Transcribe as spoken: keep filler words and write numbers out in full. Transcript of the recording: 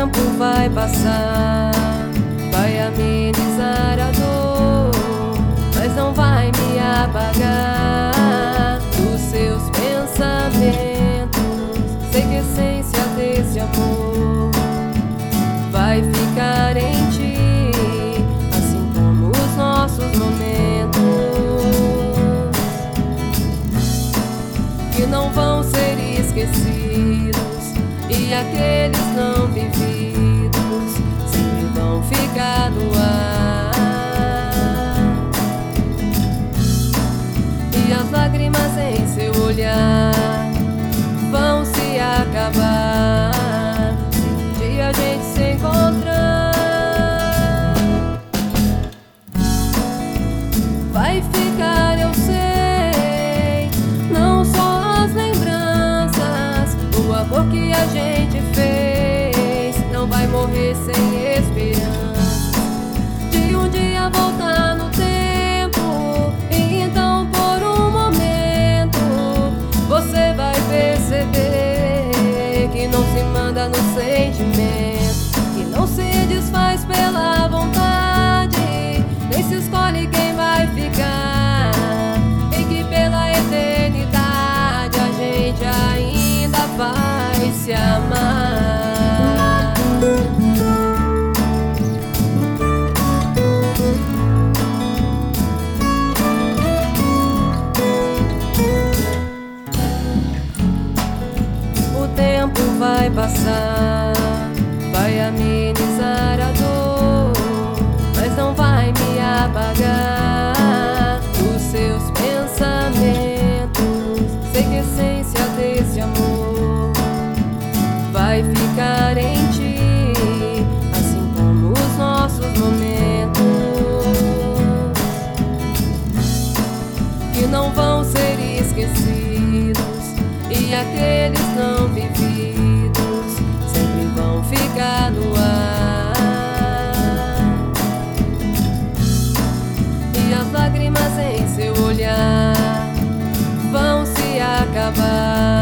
tempo vai passar, vai amenizar a dor, mas não vai me apagar dos seus pensamentos. Sei que a essência desse amor vai ficar em ti, assim como os nossos momentos, que não vão ser esquecidos, e aqueles não vividos sempre vão ficar no ar. E as lágrimas em seu olhar vão se acabar se um dia a gente se encontrar. Vai ficar, eu sei, não só as lembranças, o amor que a gente fez não vai morrer sem esperança de um dia voltar no tempo. E então por um momento você vai perceber que não se manda no sentimento, que não se desfaz pela vontade, nem se escolhe quem vai ficar, e que pela eternidade a gente ainda vai se amar. O tempo vai passar, vai amenizar a dor, mas não vai me apagar dos seus pensamentos. Sei que a essência desse amor vai ficar em ti, assim como os nossos momentos, que não vão ser esquecidos, e aqueles não vividos sempre vão ficar no ar. E as lágrimas em seu olhar vão se acabar